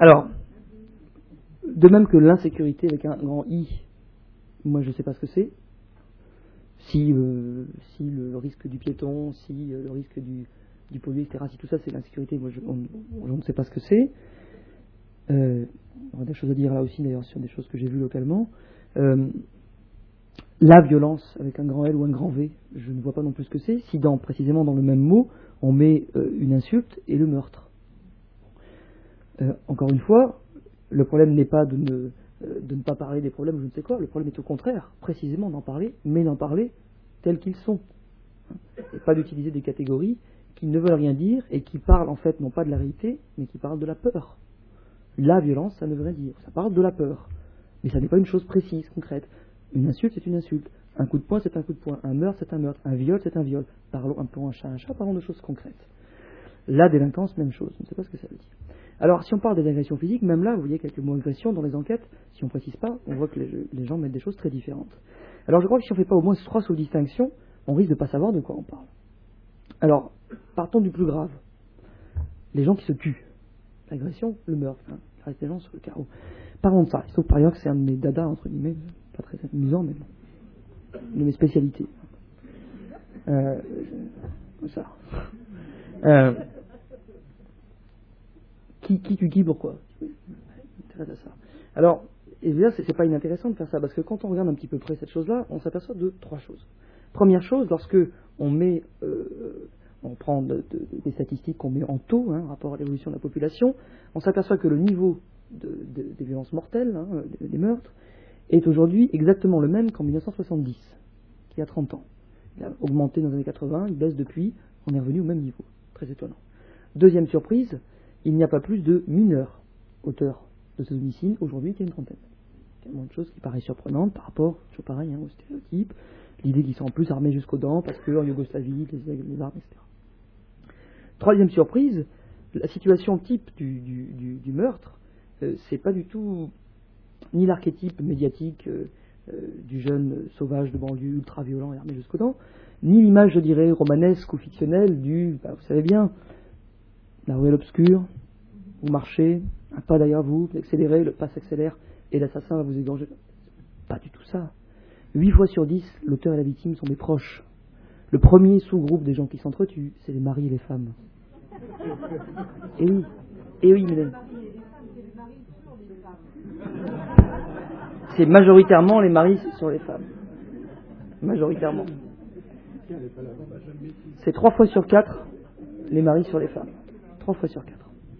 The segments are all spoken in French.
Alors, de même que l'insécurité avec un grand I, moi je ne sais pas ce que c'est. Si le risque du piéton, si le risque du pollué, etc., si tout ça c'est l'insécurité, moi je ne sais pas ce que c'est. On a des choses à dire là aussi d'ailleurs sur des choses que j'ai vues localement. La violence avec un grand L ou un grand V, je ne vois pas non plus ce que c'est. Si précisément dans le même mot, on met une insulte et le meurtre. Encore une fois, le problème n'est pas de ne pas parler des problèmes ou je ne sais quoi, le problème est au contraire, précisément d'en parler, mais d'en parler tels qu'ils sont. Et pas d'utiliser des catégories qui ne veulent rien dire et qui parlent en fait non pas de la réalité, mais qui parlent de la peur. La violence, ça ne veut rien dire, ça parle de la peur. Mais ça n'est pas une chose précise, concrète. Une insulte, c'est une insulte. Un coup de poing, c'est un coup de poing. Un meurtre, c'est un meurtre. Un viol, c'est un viol. Parlons un chat, parlons de choses concrètes. La délinquance, même chose. Je ne sais pas ce que ça veut dire. Alors, si on parle des agressions physiques, même là, vous voyez quelques mots agression dans les enquêtes. Si on ne précise pas, on voit que les gens mettent des choses très différentes. Alors, je crois que si on ne fait pas au moins 3 sous-distinctions, on risque de ne pas savoir de quoi on parle. Alors, partons du plus grave. Les gens qui se tuent. L'agression, le meurtre. Il reste des gens sur le carreau. Parlons de ça. Il se trouve par ailleurs que c'est un de mes dadas, entre guillemets. Pas très amusant, mais bon. Une de mes spécialités. Ça. Qui tue qui, pourquoi? Intéresse à ça. Alors, évidemment, c'est pas inintéressant de faire ça, parce que quand on regarde un petit peu près cette chose-là, on s'aperçoit de 3 choses. Première chose, lorsque on prend des statistiques qu'on met en taux, rapport à l'évolution de la population, on s'aperçoit que le niveau des violences mortelles, des meurtres, est aujourd'hui exactement le même qu'en 1970, qui y a 30 ans. Il a augmenté dans les années 80, il baisse depuis, on est revenu au même niveau. Très étonnant. Deuxième surprise, il n'y a pas plus de mineurs auteurs de ces homicides aujourd'hui qu'il y a une trentaine. Il y a moins de choses qui paraissent surprenantes par rapport, toujours pareil, aux stéréotypes, l'idée qu'ils sont en plus armés jusqu'aux dents parce qu'en Yougoslavie, les armes, etc. Troisième surprise, la situation type du meurtre, c'est pas du tout ni l'archétype médiatique du jeune sauvage de banlieue ultra-violent et armé jusqu'aux dents, ni l'image, je dirais, romanesque ou fictionnelle vous savez bien, la ruelle obscure, vous marchez, un pas derrière vous accélérez, le pas s'accélère et l'assassin va vous égorger. Pas du tout ça. 8 fois sur 10, l'auteur et la victime sont des proches. Le premier sous-groupe des gens qui s'entretuent, c'est les maris et les femmes. Et oui, mesdames. C'est majoritairement les maris sur les femmes. Majoritairement. C'est 3 fois sur 4 les maris sur les femmes. 3 fois sur 4.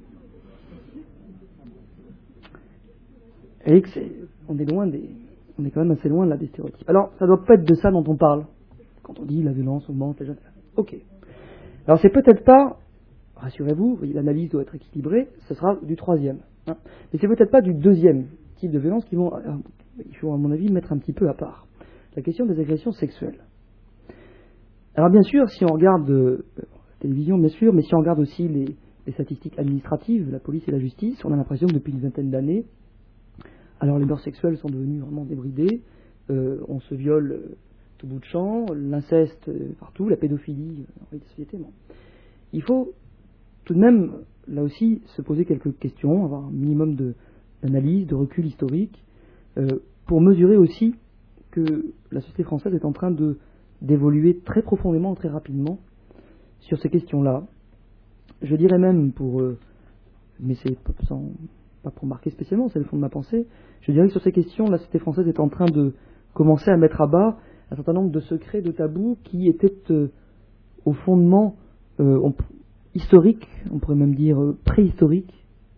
Et on est quand même assez loin là des stéréotypes. Alors, ça doit pas être de ça dont on parle. Quand on dit la violence augmente, les gens. Ok. Alors, c'est peut-être pas, rassurez-vous, l'analyse doit être équilibrée, ce sera du troisième. Mais c'est peut-être pas du deuxième type de violence il faut, à mon avis, mettre un petit peu à part. La question des agressions sexuelles. Alors, bien sûr, si on regarde la télévision, bien sûr, mais si on regarde aussi les statistiques administratives, la police et la justice, on a l'impression que depuis une vingtaine d'années, alors les mœurs sexuelles sont devenues vraiment débridées, on se viole tout bout de champ, l'inceste partout, la pédophilie dans les sociétés. Bon. Il faut tout de même, là aussi, se poser quelques questions, avoir un minimum d'analyse, de recul historique, pour mesurer aussi que la société française est en train d'évoluer très profondément, très rapidement sur ces questions-là. Je dirais même mais c'est pas pour marquer spécialement, c'est le fond de ma pensée, je dirais que sur ces questions, la société française est en train de commencer à mettre à bas un certain nombre de secrets, de tabous qui étaient au fondement historique, on pourrait même dire préhistorique.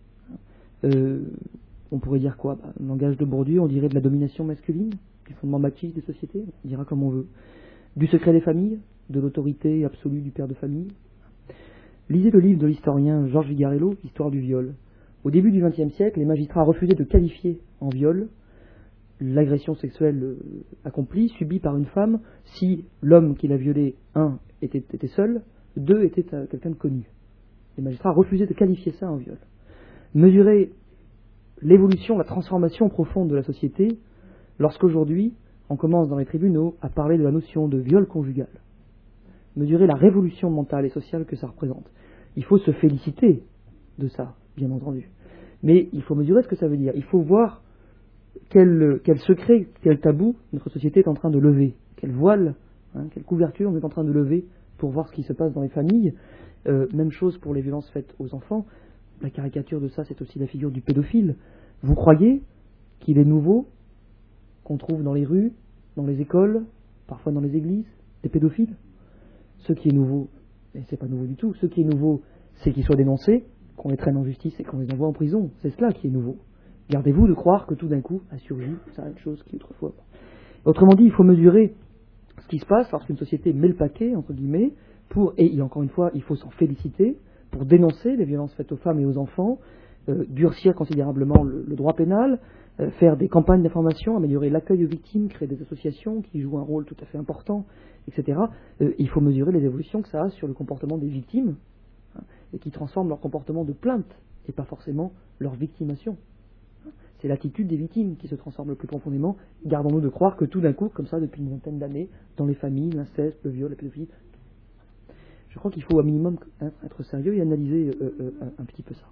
On pourrait dire quoi? Le langage de Bourdieu, on dirait de la domination masculine, du fondement machiste des sociétés, on dira comme on veut. Du secret des familles, de l'autorité absolue du père de famille. Lisez le livre de l'historien Georges Vigarello, Histoire du viol. Au début du XXe siècle, les magistrats refusaient de qualifier en viol l'agression sexuelle accomplie, subie par une femme, si l'homme qui l'a violée, 1, était seul, 2, était quelqu'un de connu. Les magistrats refusaient de qualifier ça en viol. Mesurer l'évolution, la transformation profonde de la société, lorsqu'aujourd'hui, on commence dans les tribunaux à parler de la notion de viol conjugal. Mesurer la révolution mentale et sociale que ça représente. Il faut se féliciter de ça, bien entendu. Mais il faut mesurer ce que ça veut dire. Il faut voir quel secret, quel tabou notre société est en train de lever, quel voile, quelle couverture on est en train de lever pour voir ce qui se passe dans les familles. Même chose pour les violences faites aux enfants. La caricature de ça, c'est aussi la figure du pédophile. Vous croyez qu'il est nouveau qu'on trouve dans les rues, dans les écoles, parfois dans les églises, des pédophiles? Ce qui est nouveau, et c'est pas nouveau du tout, ce qui est nouveau, c'est qu'ils soient dénoncés, qu'on les traîne en justice et qu'on les envoie en prison. C'est cela qui est nouveau. Gardez-vous de croire que tout d'un coup a surgi certaines choses qui autrefois. Autrement dit, il faut mesurer ce qui se passe lorsqu'une société met le paquet, entre guillemets, et encore une fois, il faut s'en féliciter, pour dénoncer les violences faites aux femmes et aux enfants, durcir considérablement le droit pénal, faire des campagnes d'information, améliorer l'accueil aux victimes, créer des associations qui jouent un rôle tout à fait important, etc. Il faut mesurer les évolutions que ça a sur le comportement des victimes, et qui transforment leur comportement de plainte, et pas forcément leur victimation. C'est l'attitude des victimes qui se transforme le plus profondément. Gardons-nous de croire que tout d'un coup, comme ça, depuis une vingtaine d'années, dans les familles, l'inceste, le viol, la pédophilie, je crois qu'il faut un minimum être sérieux et analyser un petit peu ça.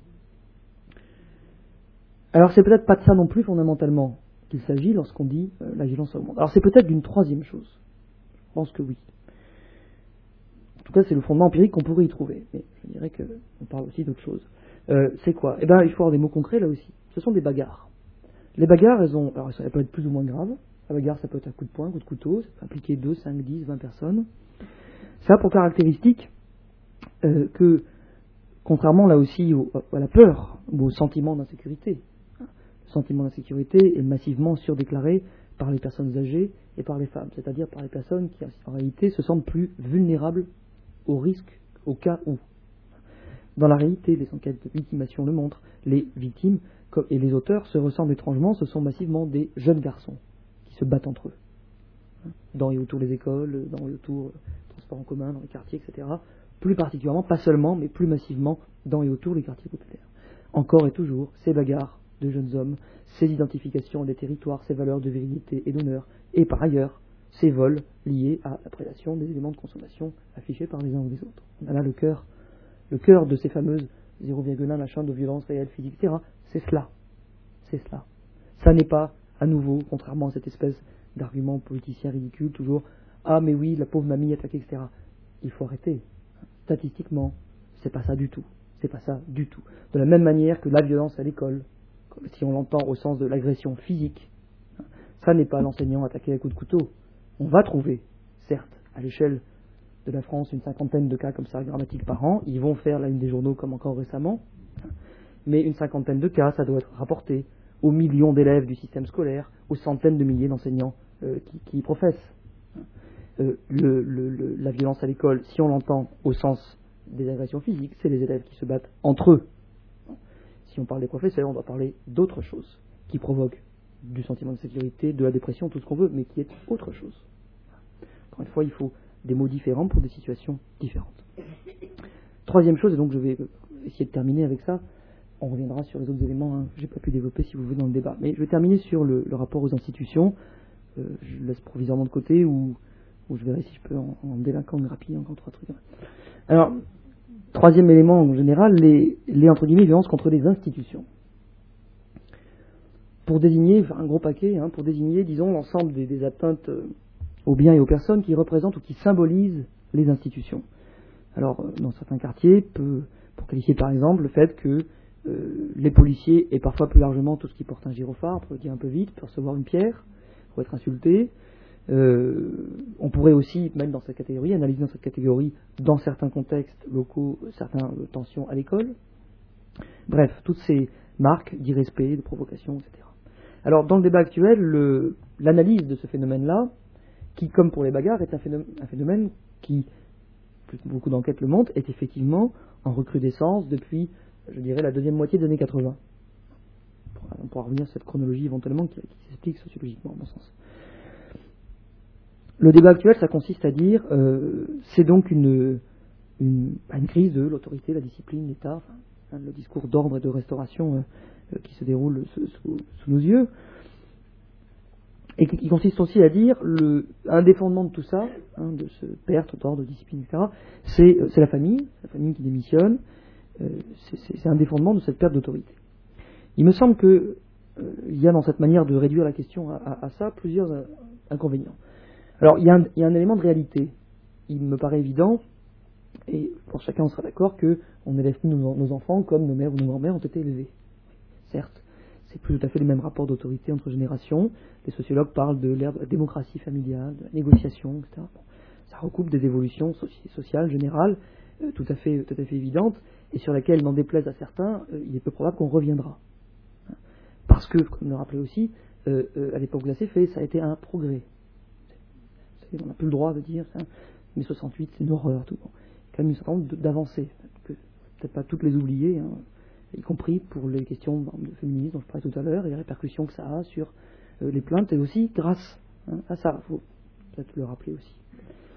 Alors c'est peut-être pas de ça non plus fondamentalement qu'il s'agit lorsqu'on dit la violence augmente. Alors c'est peut-être d'une troisième chose. Je pense que oui. En tout cas c'est le fondement empirique qu'on pourrait y trouver. Mais je dirais qu'on parle aussi d'autre chose. C'est quoi? Eh bien il faut avoir des mots concrets là aussi. Ce sont des bagarres. Les bagarres, elles peuvent être plus ou moins graves. La bagarre ça peut être un coup de poing, un coup de couteau, ça peut impliquer 2, 5, 10, 20 personnes. Ça a pour caractéristique que, contrairement là aussi à la peur ou au sentiment d'insécurité, le sentiment d'insécurité est massivement surdéclaré par les personnes âgées et par les femmes, c'est-à-dire par les personnes qui en réalité se sentent plus vulnérables au risque au cas où. Dans la réalité, les enquêtes de victimation le montrent, les victimes et les auteurs se ressemblent étrangement, ce sont massivement des jeunes garçons qui se battent entre eux, dans et autour des écoles, dans et autour des transports en commun, dans les quartiers, etc. Plus particulièrement, pas seulement, mais plus massivement, dans et autour des quartiers populaires. Encore et toujours, ces bagarres de jeunes hommes, ces identifications des territoires, ces valeurs de virilité et d'honneur, et par ailleurs, ces vols liés à la prédation des éléments de consommation affichés par les uns ou les autres. On a là le cœur de ces fameuses 0,1 machin de violence réelle, physique, etc. C'est cela. C'est cela. Ça n'est pas, à nouveau, contrairement à cette espèce d'argument politicien ridicule, toujours « Ah mais oui, la pauvre mamie attaquée, etc. » Il faut arrêter. Statistiquement, c'est pas ça du tout. C'est pas ça du tout. De la même manière que la violence à l'école, si on l'entend au sens de l'agression physique, ça n'est pas l'enseignant attaqué à coups de couteau. On va trouver, certes, à l'échelle de la France, une 50aine de cas comme ça grammatiques par an. Ils vont faire la une des journaux comme encore récemment. Mais une 50aine de cas, ça doit être rapporté aux millions d'élèves du système scolaire, aux centaines de milliers d'enseignants qui y professent. La violence à l'école, si on l'entend au sens des agressions physiques, c'est les élèves qui se battent entre eux. Si on parle des professeurs, on doit parler d'autre chose, qui provoque du sentiment de sécurité, de la dépression, tout ce qu'on veut, mais qui est autre chose. Encore une fois, il faut des mots différents pour des situations différentes. Troisième chose, et donc je vais essayer de terminer avec ça, on reviendra sur les autres éléments, je n'ai pas pu développer si vous voulez dans le débat, mais je vais terminer sur le rapport aux institutions, je le laisse provisoirement de côté, ou je verrai si je peux en délinquant rapide, encore 3 trucs. Alors, troisième élément en général, les entre guillemets violences contre les institutions. Pour désigner, un gros paquet, pour désigner, disons, l'ensemble des atteintes aux biens et aux personnes qui représentent ou qui symbolisent les institutions. Alors, dans certains quartiers, pour qualifier par exemple le fait que les policiers et parfois plus largement tout ce qui porte un gyrophare, pour le dire un peu vite, peut recevoir une pierre, pour être insulté. On pourrait aussi mettre dans cette catégorie, analyser dans cette catégorie, dans certains contextes locaux, certaines tensions à l'école. Bref, toutes ces marques d'irrespect, de provocation, etc. Alors, dans le débat actuel, l'analyse de ce phénomène-là, qui, comme pour les bagarres, est un phénomène qui, beaucoup d'enquêtes le montrent, est effectivement en recrudescence depuis, je dirais, la deuxième moitié des années 80. On pourra revenir sur cette chronologie éventuellement qui s'explique sociologiquement, à mon sens. Le débat actuel, ça consiste à dire, c'est donc une crise de l'autorité, la discipline, l'État, le discours d'ordre et de restauration qui se déroule sous nos yeux, et qui consiste aussi à dire un des fondements de tout ça, de ce perte d'ordre, de discipline, etc., c'est la famille qui démissionne, c'est un des fondements de cette perte d'autorité. Il me semble que il y a dans cette manière de réduire la question à ça plusieurs inconvénients. Alors il y a un élément de réalité. Il me paraît évident, et pour chacun on sera d'accord, qu'on n'élève plus nos enfants comme nos mères ou nos grands-mères ont été élevés. Certes, c'est plus tout à fait les mêmes rapports d'autorité entre générations. Les sociologues parlent de l'ère de la démocratie familiale, de la négociation, etc. Bon, ça recoupe des évolutions sociales générales tout à fait évidentes, et sur lesquelles, n'en déplaise à certains, il est peu probable qu'on reviendra. Parce que, comme le rappelait aussi, à l'époque où ça s'est fait, ça a été un progrès. On n'a plus le droit de dire ça, mais 68 c'est une horreur. Tout. Bon. Il y a quand même un certain nombre d'avancées, peut-être pas toutes les oublier, hein, y compris pour les questions de féminisme dont je parlais tout à l'heure, et les répercussions que ça a sur les plaintes, et aussi grâce à ça, il faut peut-être le rappeler aussi.